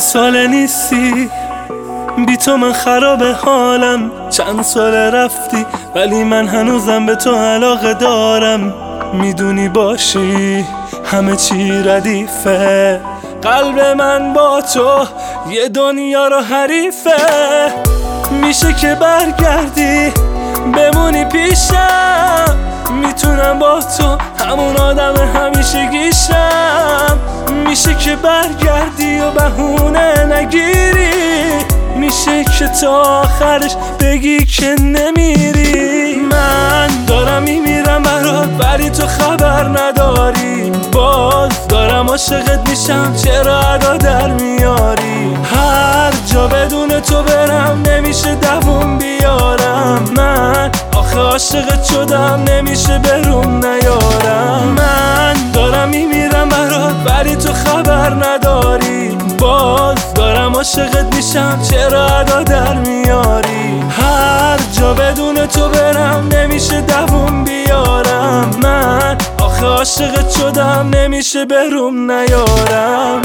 سال نیستی، بی تو من خراب حالم. چند سال رفتی ولی من هنوزم به تو علاقه دارم. میدونی باشی همه چی ردیفه، قلب من با تو یه دنیا رو حریفه. میشه که برگردی بمونی پیشم، میتونم با تو همون آدم همیشگیشم. میشه که برگردی و بهونه نگیری، میشه که تا آخرش بگی که نمیری. من دارم میمیرم برات ولی تو خبر نداری، باز دارم عاشقت میشم چرا ادا در میاری. هر جا بدون تو برم نمیشه دووم بیارم، من آخه عاشقت شدم نمیشه بروم نیارم. من دارم میمیرم برات ولی تو خبر نداری، باز دارم عاشقت میشم چرا ادا در میاری. هر جا بدون تو برم نمیشه دووم بیارم، من آخه عاشقت شدم نمیشه بروم نیارم.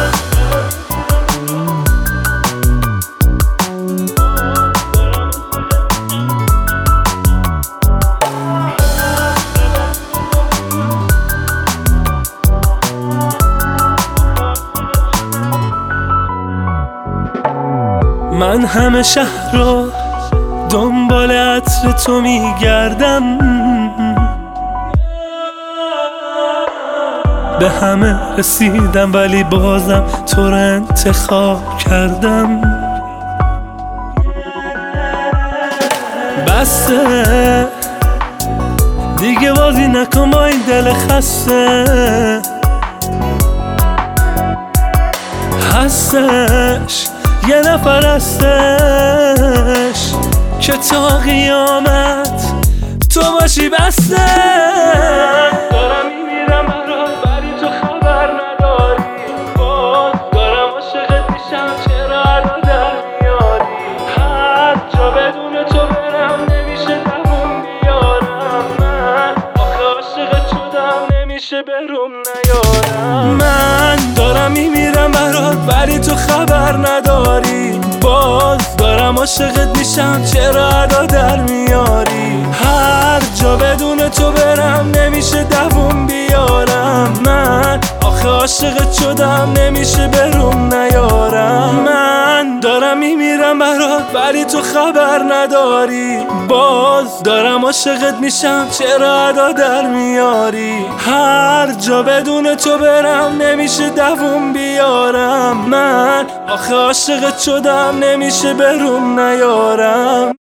من همه شهر رو دنبال عطر تو میگردم، به همه رسیدم ولی بازم تو رو انتخاب کردم. بسه دیگه بازی نکن با این دل خسته، هستش یه نفر هستش که تا قیامت تو باشی بسته. دارم میمیرم برات ولی تو خبر نداری، باز دارم عاشقت میشم چرا ادا در میاری. هر جا بدون تو برم نمیشه دووم بیارم، من آخه عاشقت شدم نمیشه بروم نیارم. من دارم میمیرم برات ولی تو خبر نداری، باز دارم عاشقت میشم چرا ادا در میاری. هر جا بدون تو برم نمیشه دووم بیارم، من آخه عاشقت شدم نمیشه بروم نیارم. من دارم میمیرم برات ولی تو خبر نداری، باز دارم عاشقت میشم چرا ادا در میاری. هر جا بدون تو برم نمیشه دووم بیارم، من آخه عاشقت شدم نمیشه بروم نیارم.